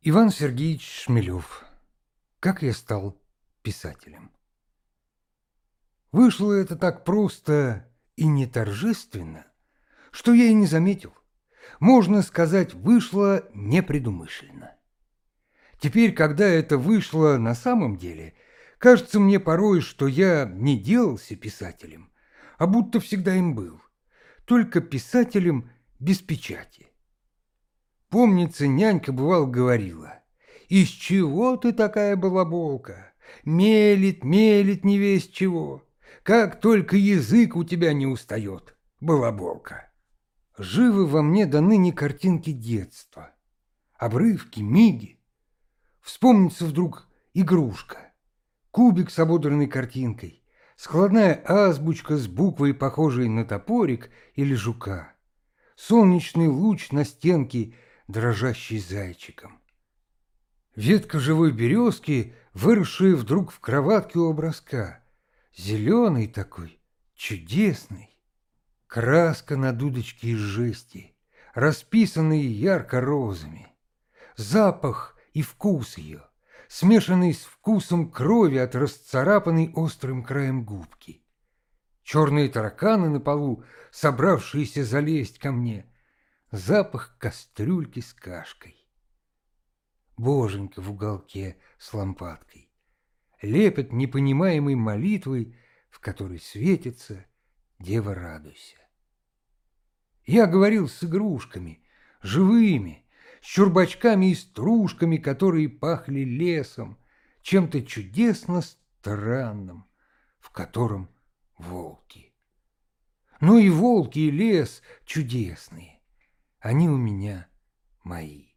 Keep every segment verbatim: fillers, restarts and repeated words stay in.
Иван Сергеевич Шмелев. Как я стал писателем. Вышло это так просто и не торжественно, что я и не заметил. Можно сказать, вышло непредумышленно. Теперь, когда это вышло на самом деле, кажется мне порой, что я не делался писателем, а будто всегда им был, только писателем без печати. Помнится, нянька бывал говорила: «Из чего ты такая балаболка? Мелет, мелет не весть чего. Как только язык у тебя не устает, балаболка». Живы во мне до ныне картинки детства, обрывки, миги. Вспомнится вдруг игрушка, кубик с ободранной картинкой, складная азбучка с буквой, похожей на топорик или жука, солнечный луч на стенке, дрожащий зайчиком. Ветка живой березки, выросшая вдруг в кроватке у образка, зеленый такой, чудесный. Краска на дудочке из жести, расписанные ярко розами. Запах и вкус ее, смешанный с вкусом крови от расцарапанной острым краем губки. Черные тараканы на полу, собравшиеся залезть ко мне. Запах кастрюльки с кашкой. Боженька в уголке с лампадкой. Лепет непонимаемой молитвы, в которой светится «Дева, радуйся». Я говорил с игрушками, живыми, с чурбачками и стружками, которые пахли лесом, чем-то чудесно странным, в котором волки. Ну и волки, и лес чудесные, они у меня мои.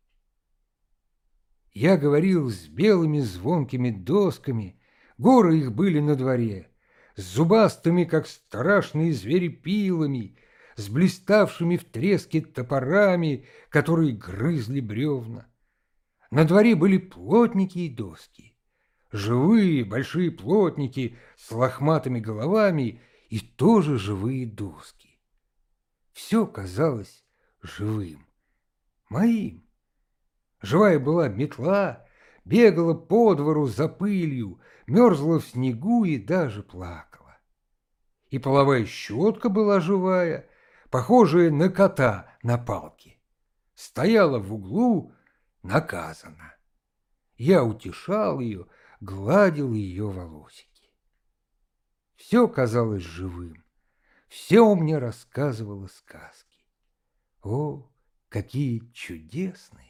Я говорил с белыми звонкими досками, горы их были на дворе, с зубастыми, как страшные звери, пилами, с блиставшими в треске топорами, которые грызли бревна. На дворе были плотники и доски, живые большие плотники с лохматыми головами и тоже живые доски. Все казалось живым, моим. Живая была метла, бегала по двору за пылью, мерзла в снегу и даже плакала. И половая щетка была живая, похожая на кота на палке. Стояла в углу, наказана. Я утешал ее, гладил ее волосики. Все казалось живым, все мне рассказывало сказки. О, какие чудесные!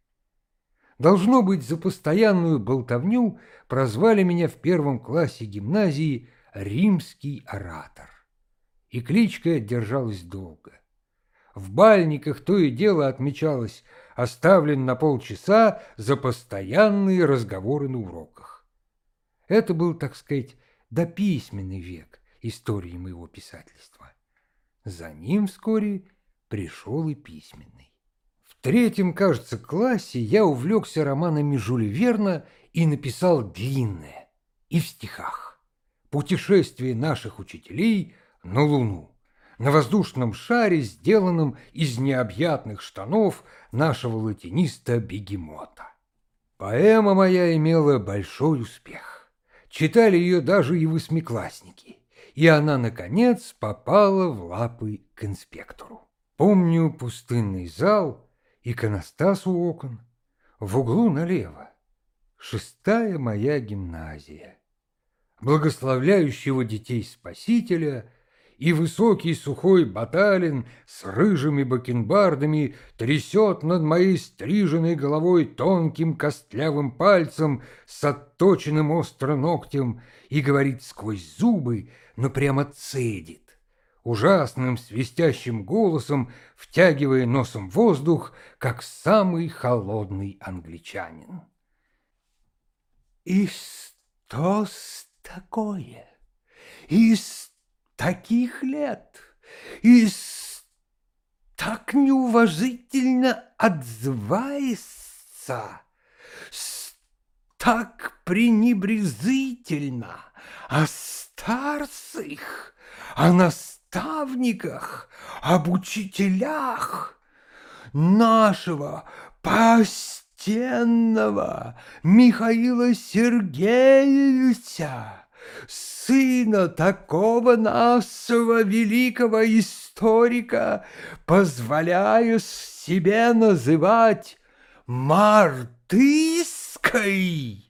Должно быть, за постоянную болтовню прозвали меня в первом классе гимназии «Римский оратор». И кличка держалась долго. В бальниках то и дело отмечалось: оставлен на полчаса за постоянные разговоры на уроках. Это был, так сказать, дописьменный век истории моего писательства. За ним вскоре пришел и письменный. В третьем, кажется, классе я увлекся романами Жюля Верна и написал длинное, и в стихах, «Путешествие наших учителей на Луну, на воздушном шаре, сделанном из необъятных штанов нашего латиниста-бегемота». Поэма моя имела большой успех. Читали ее даже и восьмиклассники, и она, наконец, попала в лапы к инспектору. Помню пустынный зал, иконостас у окон, в углу налево шестая моя гимназия, благословляющего детей Спасителя, и высокий сухой баталин с рыжими бакенбардами трясет над моей стриженной головой тонким костлявым пальцем с отточенным остро ногтем и говорит сквозь зубы, но прямо цедит, ужасным свистящим голосом, втягивая носом воздух, как самый холодный англичанин. «И что с такое? И с таких лет, и с так неуважительно отзывается, с так пренебрезительно о старцах, о наставниках, об учителях нашего, простите, почтенного Михаила Сергеевича, сына такого нашего великого историка, позволяю себе называть мартышкой.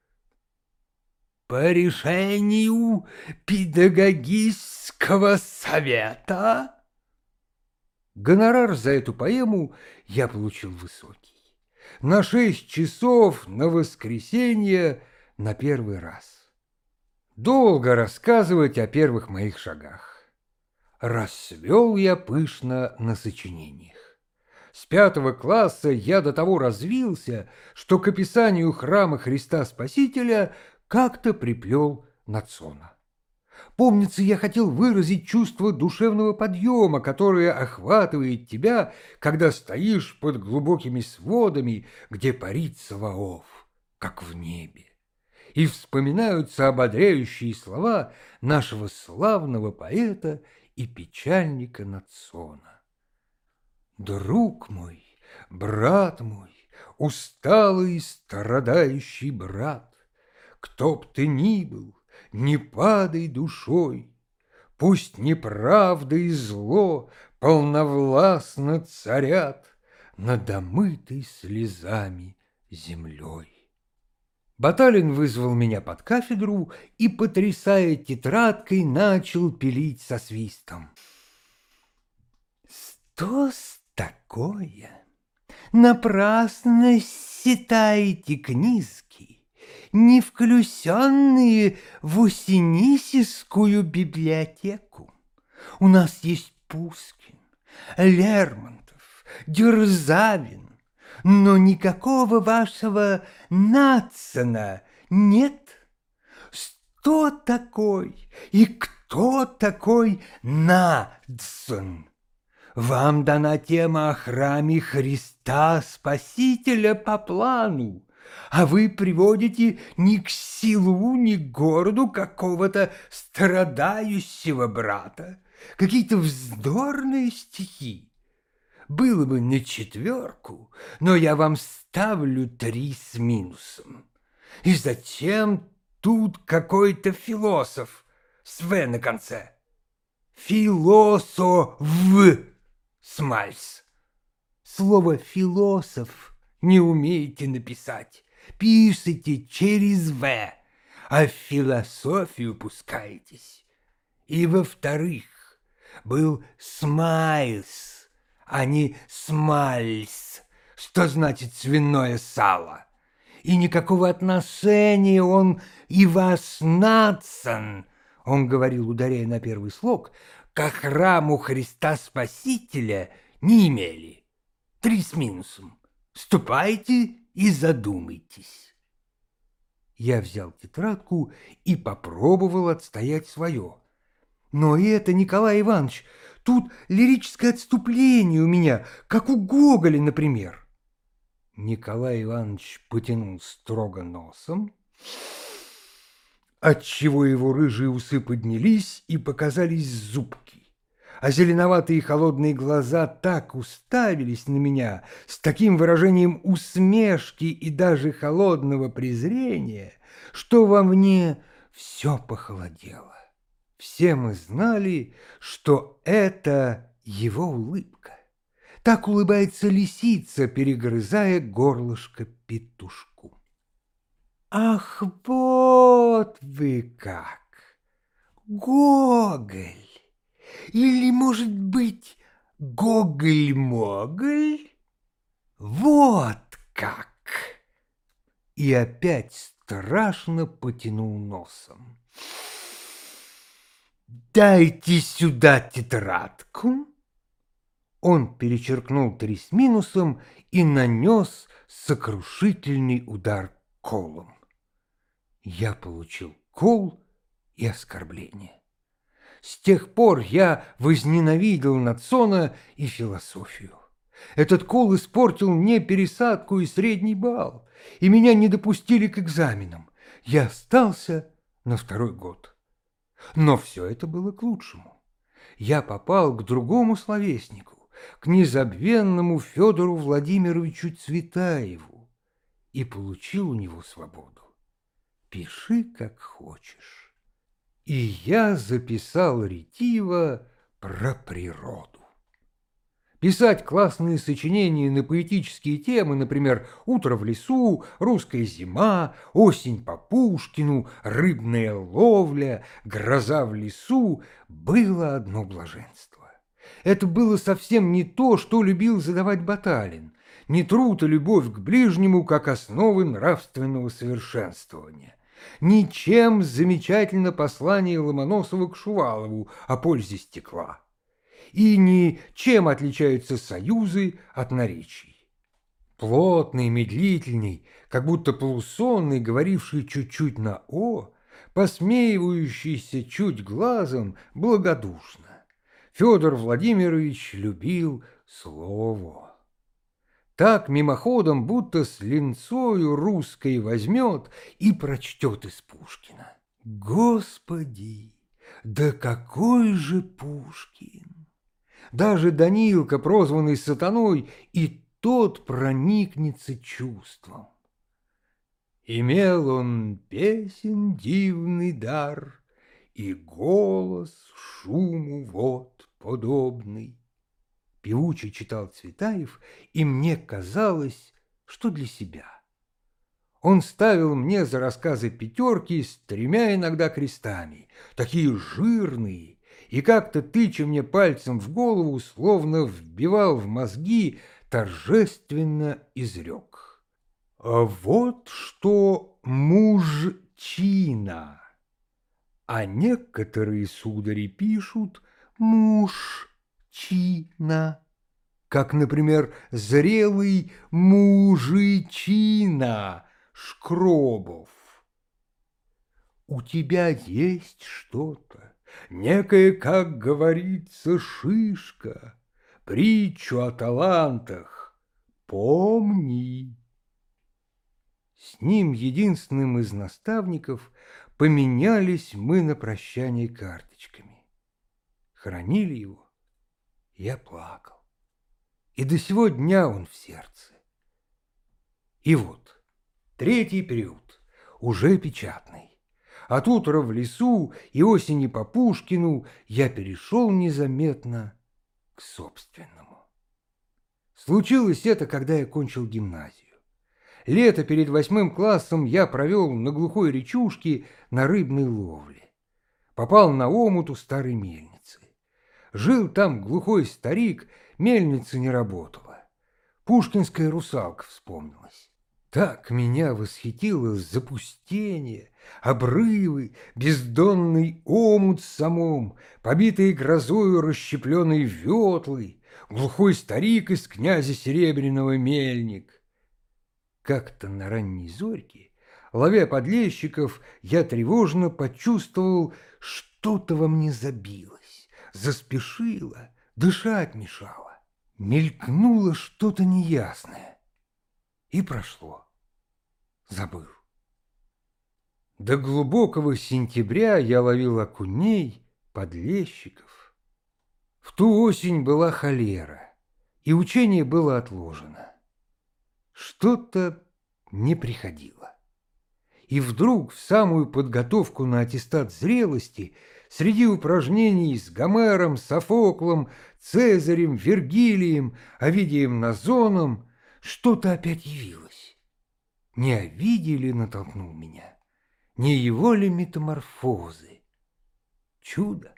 По решению педагогического совета гонорар за эту поэму я получил высокий. На шесть часов на воскресенье на первый раз. Долго рассказывать о первых моих шагах. Расцвел я пышно на сочинениях. С пятого класса я до того развился, что к описанию храма Христа Спасителя как-то приплел Нацона. Помнится, я хотел выразить чувство душевного подъема, которое охватывает тебя, когда стоишь под глубокими сводами, где парит Саваоф, как в небе. И вспоминаются ободряющие слова нашего славного поэта и печальника Нацона. Друг мой, брат мой, усталый страдающий брат, кто б ты ни был, не падай душой, пусть неправда и зло полновластно царят над омытой слезами землей. Баталин вызвал меня под кафедру и, потрясая тетрадкой, начал пилить со свистом. «Что-с такое? Напрасно считаете книжки, не включенные в Усинисискую библиотеку. У нас есть Пушкин, Лермонтов, Дерзавин, но никакого вашего Надсона нет. Что такой и кто такой Надсон? Вам дана тема о храме Христа Спасителя по плану, а вы приводите ни к селу, ни к городу какого-то страдающего брата, какие-то вздорные стихи. Было бы на четверку, но я вам ставлю три с минусом. И зачем тут какой-то философ с «в» на конце? Философ. Смальс. Слово «философ» не умеете написать, пишите через «в», а в философию пускаетесь. И во-вторых, был Смайлс, а не Смальс, что значит свиное сало. И никакого отношения он и ваш Надсон, он говорил, ударяя на первый слог, ко храму Христа Спасителя не имели. Три с минусом. Ступайте и задумайтесь. Я взял тетрадку и попробовал отстоять свое. Но и это, Николай Иванович, тут лирическое отступление у меня, как у Гоголя, например. Николай Иванович потянул строго носом, отчего его рыжие усы поднялись и показались зубки, а зеленоватые холодные глаза так уставились на меня с таким выражением усмешки и даже холодного презрения, что во мне все похолодело. Все мы знали, что это его улыбка. Так улыбается лисица, перегрызая горлышко петушку. Ах, вот вы как! Гоголь! Или, может быть, Гоголь-Моголь? Вот как! И опять страшно потянул носом. «Дайте сюда тетрадку!» Он перечеркнул три с минусом и нанес сокрушительный удар колом. Я получил кол и оскорбление. С тех пор я возненавидел Надсона и философию. Этот кол испортил мне пересадку и средний балл, и меня не допустили к экзаменам. Я остался на второй год. Но все это было к лучшему. Я попал к другому словеснику, к незабвенному Федору Владимировичу Цветаеву. и получил у него свободу. Пиши, как хочешь. И я записал ретиво про природу. Писать классные сочинения на поэтические темы, например, «Утро в лесу», «Русская зима», «Осень по Пушкину», «Рыбная ловля», «Гроза в лесу» было одно блаженство. Это было совсем не то, что любил задавать Баталин, не труд и любовь к ближнему как основы нравственного совершенствования. Ничем замечательно послание Ломоносова к Шувалову о пользе стекла. И ни чем отличаются союзы от наречий. Плотный, медлительный, как будто полусонный, говоривший чуть-чуть на «о», посмеивающийся чуть глазом, благодушно. Федор Владимирович любил слово. Так мимоходом, будто с линцою русской возьмет и прочтет из Пушкина. Господи, да какой же Пушкин! Даже Данилка, прозванный сатаной, и тот проникнется чувством. Имел он песен дивный дар, и голос шуму вод подобный. Певучий читал Цветаев, и мне казалось, что для себя. Он ставил мне за рассказы пятерки с тремя иногда крестами, такие жирные, и как-то, тыча мне пальцем в голову, словно вбивал в мозги, торжественно изрек. А вот что мужчина, а некоторые судари пишут мужчина, как, например, зрелый мужичина Шкробов. У тебя есть что-то, некая, как говорится, шишка, притчу о талантах помни. С ним, единственным из наставников, поменялись мы на прощание карточками. Хоронили его, я плакал. И до сего дня он в сердце. И вот, третий период, уже печатный. От утра в лесу и осени по Пушкину я перешел незаметно к собственному. Случилось это, когда я кончил гимназию. Лето перед восьмым классом я провел на глухой речушке на рыбной ловле. Попал на омут у старой мельницы. Жил там глухой старик, мельница не работала. Пушкинская русалка вспомнилась. Так меня восхитило запустение, обрывы, бездонный омут с самом, побитые грозою расщепленные ветлы, глухой старик из князя Серебряного мельник. Как-то на ранней зорьке, ловя подлещиков, я тревожно почувствовал, что-то во мне забилось, заспешило, дышать мешало. Мелькнуло что-то неясное. И прошло. Забыл. До глубокого сентября я ловил окуней, подлещиков. В ту осень была холера, и учение было отложено. Что-то не приходило. И вдруг в самую подготовку на аттестат зрелости среди упражнений с Гомером, Софоклом, Цезарем, Вергилием, Овидием Назоном что-то опять явилось. Не Овидий ли натолкнул меня? Не его ли метаморфозы? Чудо!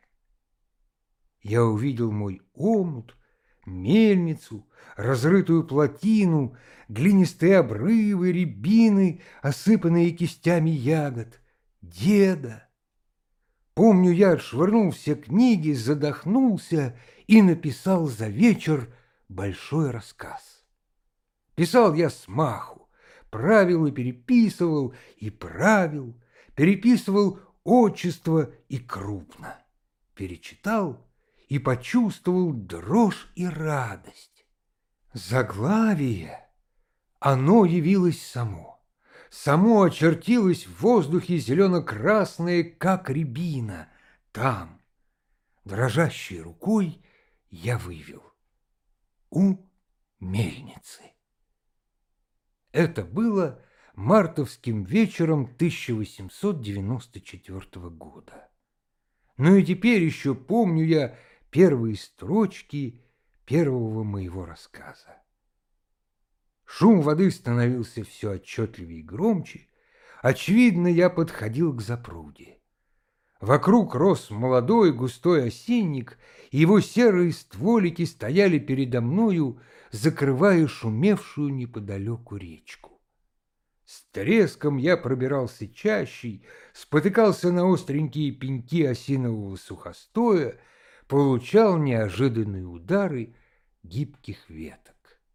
Я увидел мой омут, мельницу, разрытую плотину, глинистые обрывы, рябины, осыпанные кистями ягод, деда. Помню, я отшвырнул все книги, задохнулся и написал за вечер большой рассказ. Писал я смаху, правил и переписывал, и правил, переписывал отчество и крупно. Перечитал и почувствовал дрожь и радость. Заглавие, оно явилось само. Само очертилось в воздухе зелено-красное, как рябина. Там, дрожащей рукой, я вывел: у мельницы. Это было мартовским вечером тысяча восемьсот девяносто четвёртого года. Ну и теперь еще помню я первые строчки первого моего рассказа. Шум воды становился все отчетливее и громче. Очевидно, я подходил к запруде. Вокруг рос молодой густой осинник, и его серые стволики стояли передо мною, закрывая шумевшую неподалеку речку. С треском я пробирался чащей, спотыкался на остренькие пеньки осинового сухостоя, получал неожиданные удары гибких веток.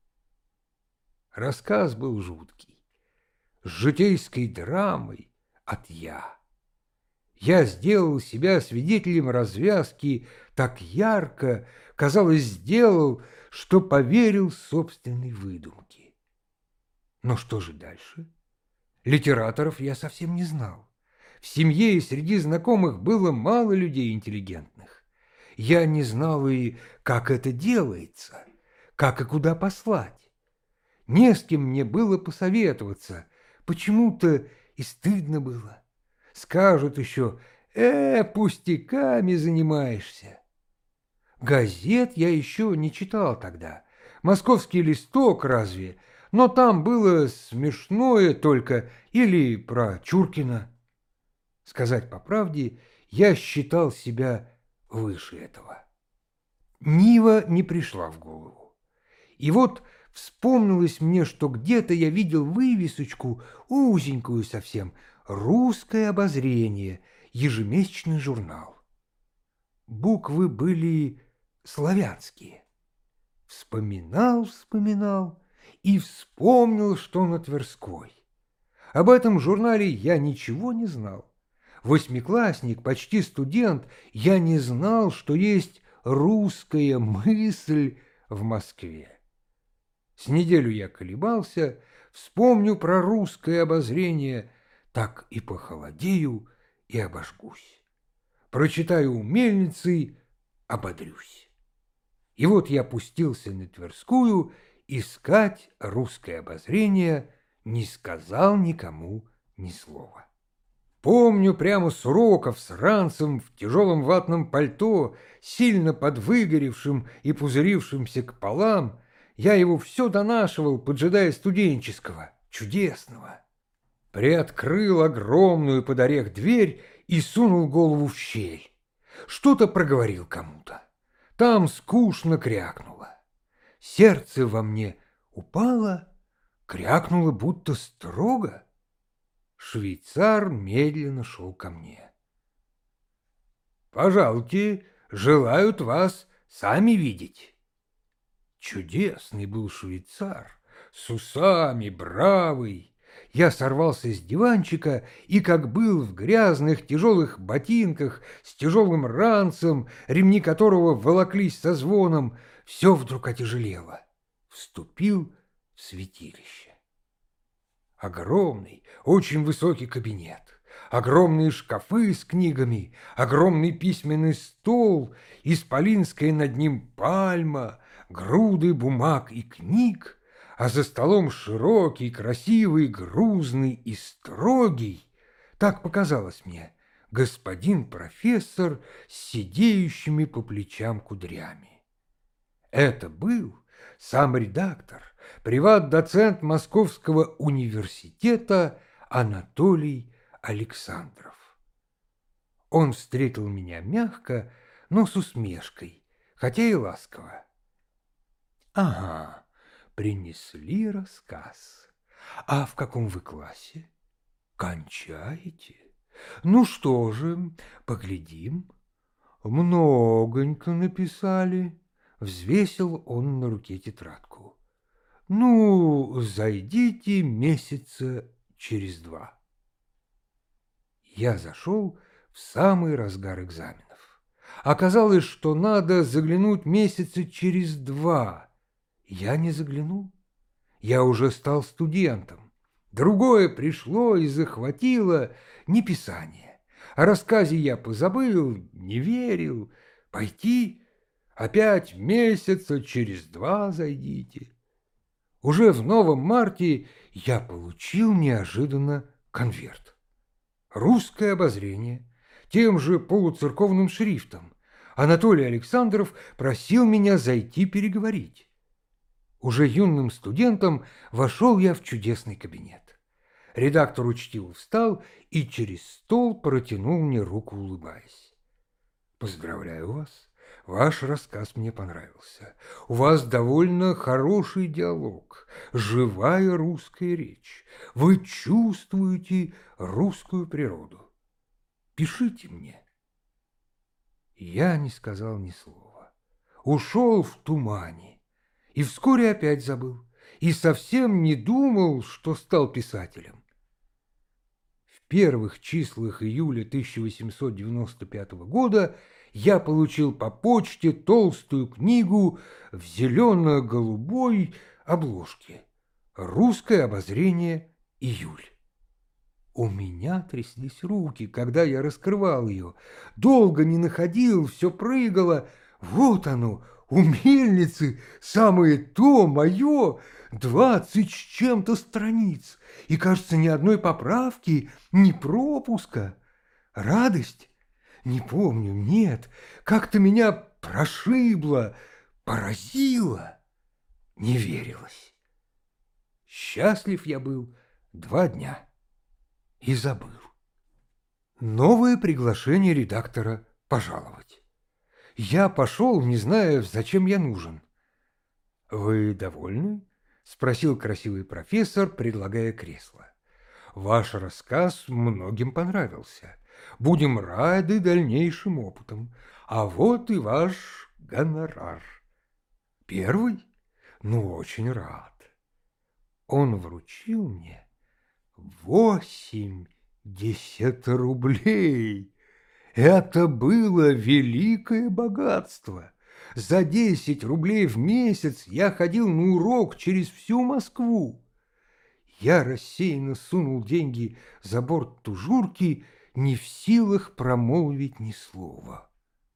Рассказ был жуткий, с житейской драмой от «я». Я сделал себя свидетелем развязки так ярко, казалось, сделал, что поверил собственной выдумке. Но что же дальше? Литераторов я совсем не знал. В семье и среди знакомых было мало людей интеллигентных. Я не знал и как это делается, как и куда послать. Не с кем мне было посоветоваться, почему-то и стыдно было. Скажут еще: «Э, пустяками занимаешься». Газет я еще не читал тогда. «Московский листок» разве, но там было смешное только или про Чуркина. Сказать по правде, я считал себя выше этого. Нива не пришла в голову. И вот вспомнилось мне, что где-то я видел вывесочку, узенькую совсем, «Русское обозрение», ежемесячный журнал. Буквы были славянские. Вспоминал, вспоминал и вспомнил, что на Тверской. Об этом журнале я ничего не знал. Восьмиклассник, почти студент, я не знал, что есть русская мысль в Москве. С неделю я колебался, вспомню про русское обозрение, так и похолодею и обожгусь. Прочитаю у мельницы, ободрюсь. И вот я пустился на Тверскую искать русское обозрение, не сказал никому ни слова. Помню прямо с уроков с ранцем в тяжелом ватном пальто, сильно подвыгоревшим и пузырившимся к полам, я его все донашивал, поджидая студенческого, чудесного. Приоткрыл огромную под орех дверь и сунул голову в щель. Что-то проговорил кому-то. Там скучно крякнуло. Сердце во мне упало, крякнуло будто строго. Швейцар медленно шел ко мне. «Пожалуйте, желают вас сами видеть». Чудесный был швейцар, с усами, бравый. Я сорвался с диванчика и, как был в грязных тяжелых ботинках, с тяжелым ранцем, ремни которого волоклись со звоном, все вдруг отяжелело. Вступил в святилище. Огромный, очень высокий кабинет, огромные шкафы с книгами, огромный письменный стол, исполинская над ним пальма, груды бумаг и книг, а за столом широкий, красивый, грузный и строгий, так показалось мне, господин профессор с сидеющими по плечам кудрями. Это был сам редактор, приват-доцент Московского университета Анатолий Александров. Он встретил меня мягко, но с усмешкой, хотя и ласково. «Ага, принесли рассказ. А в каком вы классе? Кончаете? Ну что же, поглядим. Многонько написали». Взвесил он на руке тетрадку. «Ну, зайдите месяца через два». Я зашел в самый разгар экзаменов. Оказалось, что надо заглянуть месяца через два. Я не заглянул. Я уже стал студентом. Другое пришло и захватило не писание. О рассказе я позабыл, не верил. Пойти опять месяца через два зайдите. Уже в новом марте я получил неожиданно конверт. «Русское обозрение», тем же полуцерковным шрифтом. Анатолий Александров просил меня зайти переговорить. Уже юным студентом вошел я в чудесный кабинет. Редактор учтиво встал и через стол протянул мне руку, улыбаясь. «Поздравляю вас. Ваш рассказ мне понравился. У вас довольно хороший диалог, живая русская речь. Вы чувствуете русскую природу. Пишите мне». Я не сказал ни слова. Ушел в тумане. И вскоре опять забыл. И совсем не думал, что стал писателем. В первых числах июля тысяча восемьсот девяносто пятого года я получил по почте толстую книгу в зелено-голубой обложке «Русское обозрение. Июль». У меня тряслись руки, когда я раскрывал ее. Долго не находил, все прыгало. Вот оно, у мельницы, самое то, мое, двадцать с чем-то страниц. И, кажется, ни одной поправки, ни пропуска. Радость? Не помню, нет. Как-то меня прошибло, поразило. Не верилось. Счастлив я был два дня. И забыл. Новое приглашение редактора пожаловать. Я пошел, не зная, зачем я нужен. «Вы довольны?» — спросил красивый профессор, предлагая кресло. «Ваш рассказ многим понравился. Будем рады дальнейшим опытам. А вот и ваш гонорар». «Первый? Ну, очень рад». Он вручил мне восемьдесят рублей. Это было великое богатство. За десять рублей в месяц я ходил на урок через всю Москву. Я рассеянно сунул деньги за борт тужурки, не в силах промолвить ни слова.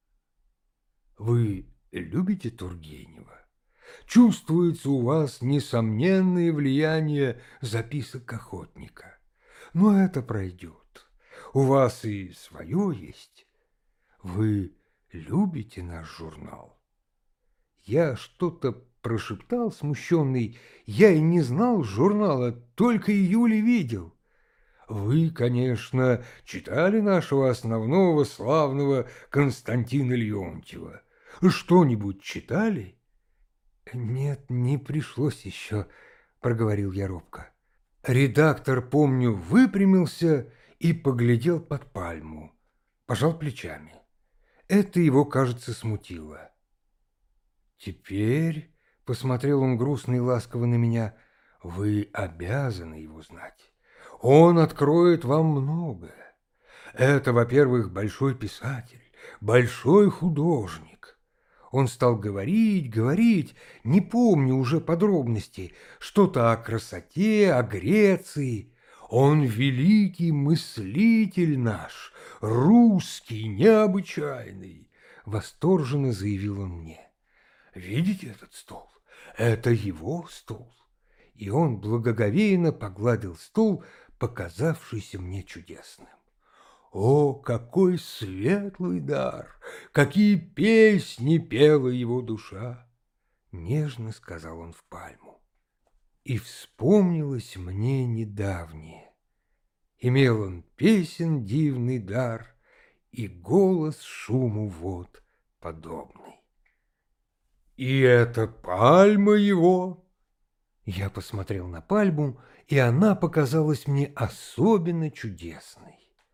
Вы любите Тургенева? Чувствуется у вас несомненное влияние записок охотника. Но это пройдет. У вас и свое есть. Вы любите наш журнал? Я что-то прошептал, смущенный. Я и не знал журнала, только июля видел. Вы, конечно, читали нашего основного славного Константина Леонтьева. Что-нибудь читали? «Нет, не пришлось еще», — проговорил я робко. Редактор, помню, выпрямился и поглядел под пальму, пожал плечами. Это его, кажется, смутило. «Теперь», — посмотрел он грустно и ласково на меня, — «вы обязаны его знать. Он откроет вам многое. Это, во-первых, большой писатель, большой художник». Он стал говорить, говорить, не помню уже подробностей, что-то о красоте, о Греции. Он великий мыслитель наш, русский, необычайный, восторженно заявил он мне. Видите этот стол? Это его стол. И он благоговейно погладил стол, показавшийся мне чудесным. О, какой светлый дар! Какие песни пела его душа! Нежно сказал он в пальму. И вспомнилось мне недавнее. Имел он песен дивный дар и голос шуму вод подобный. И это пальма его? Я посмотрел на пальму, и она показалась мне особенно чудесной.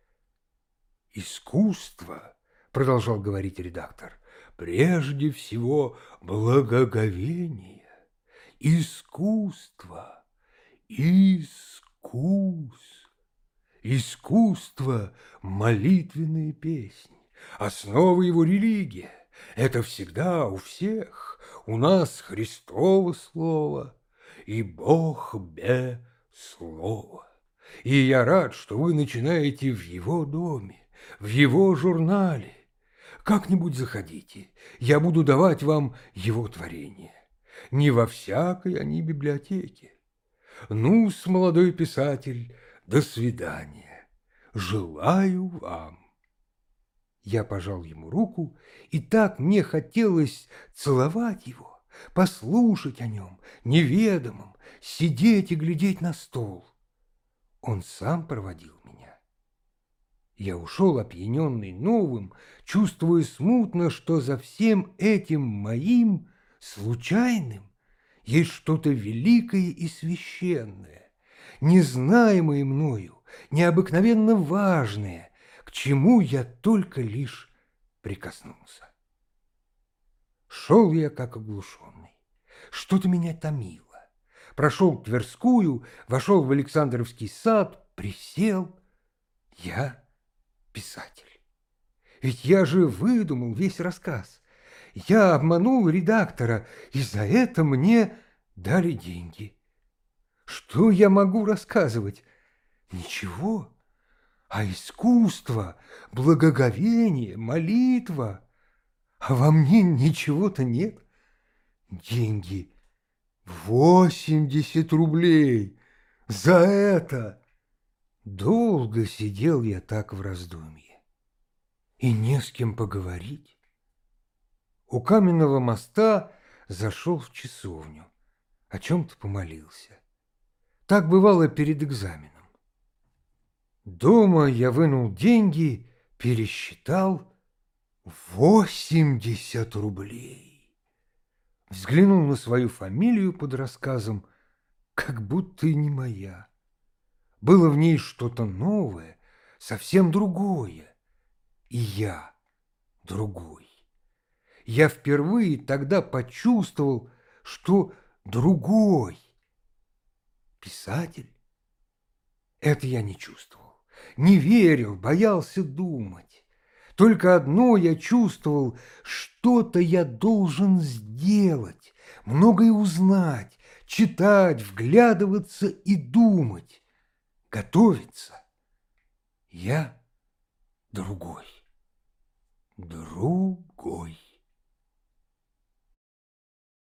«Искусство, — продолжал говорить редактор, — прежде всего благоговение. Искусство, искус, искусство — молитвенная песнь, основа его религия. Это всегда у всех, у нас Христово слово, и Бог бе слово. И я рад, что вы начинаете в его доме, в его журнале. Как-нибудь заходите, я буду давать вам его творение. Не во всякой они библиотеке. Ну-с, молодой писатель, до свидания. Желаю вам. Я пожал ему руку, и так мне хотелось целовать его, послушать о нем, неведомом, сидеть и глядеть на стол. Он сам проводил меня. Я ушел опьяненный новым, чувствуя смутно, что за всем этим моим случайным есть что-то великое и священное, незнаемое мною, необыкновенно важное, к чему я только лишь прикоснулся. Шел я как оглушенный. Что-то меня томило. Прошел Тверскую, вошел в Александровский сад, присел. Я писатель. Ведь я же выдумал весь рассказ. Я обманул редактора, и за это мне дали деньги. Что я могу рассказывать? Ничего. А искусство, благоговение, молитва. А во мне ничего-то нет. Деньги. Восемьдесят рублей. За это. Долго сидел я так в раздумье. И не с кем поговорить. У каменного моста зашел в часовню. О чем-то помолился. Так бывало перед экзаменом. Дома я вынул деньги, пересчитал восемьдесят рублей. Взглянул на свою фамилию под рассказом, как будто и не моя. Было в ней что-то новое, совсем другое. И я другой. Я впервые тогда почувствовал, что другой. Писатель? Это я не чувствовал, не верил, боялся думать. Только одно я чувствовал, что-то я должен сделать, многое узнать, читать, вглядываться и думать, готовиться. Я другой, другой.